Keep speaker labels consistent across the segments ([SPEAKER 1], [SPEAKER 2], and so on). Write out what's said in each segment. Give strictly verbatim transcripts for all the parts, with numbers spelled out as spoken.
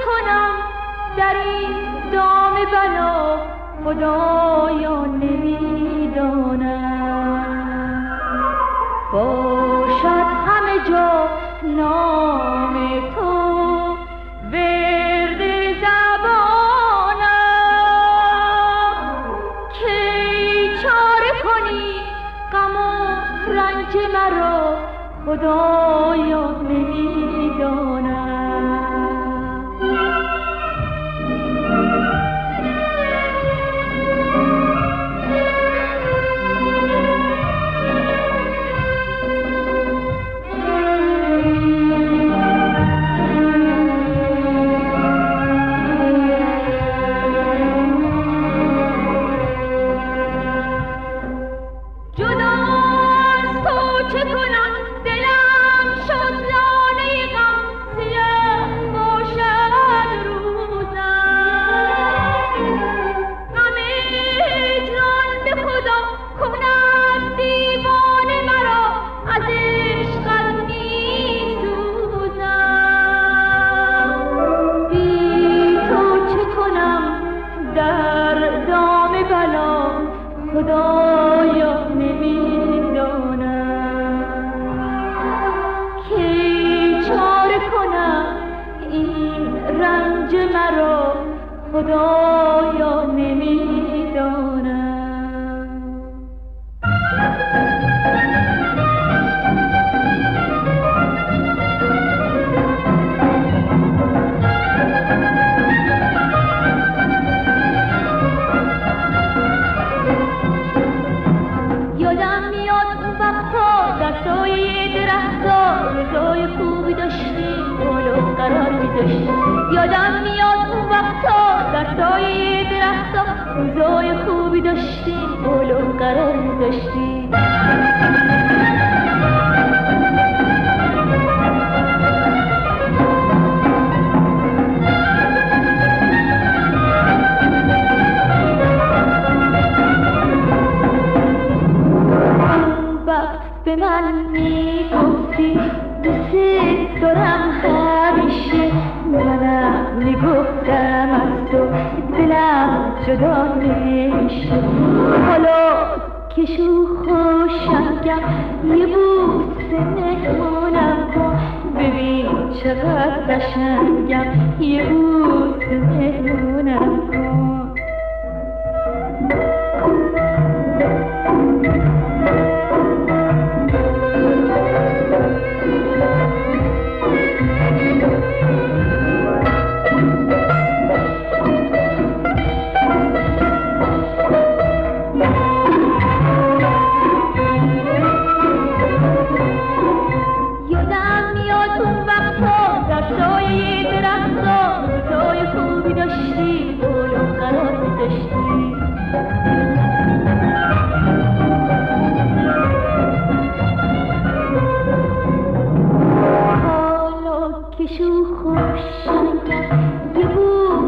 [SPEAKER 1] کنم در این دام بلا خدایا نمیدانم. باشد همه جا نام تو ورد زبانم، کی چاره کنی غم و رنج مرا خدایا نمیدانم. خدایا نمیدانم کی چاره کنم این رنج مرا خدایا نمیدانم. روزای خوبی داشتی بالا قرار می‌داشتی، یادم میاد اون وقتا در سایه درختا روزای خوبی داشتی بالا قرار می‌داشتی. به من میگفتی دوست دارم همیشه، منم میگفتم از تو دلم جدا نمیشه. حالا که شو خوشنگم یه بوسه مهمونم کن، ببین چقدر قشنگم یه بوسه مهمونم کن.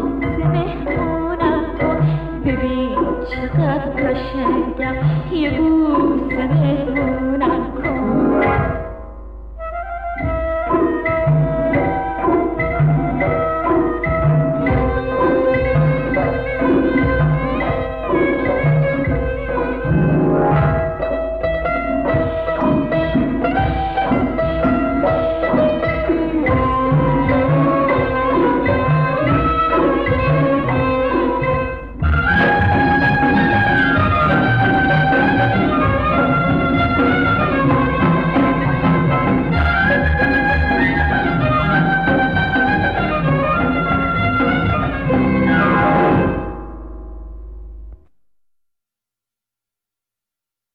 [SPEAKER 1] You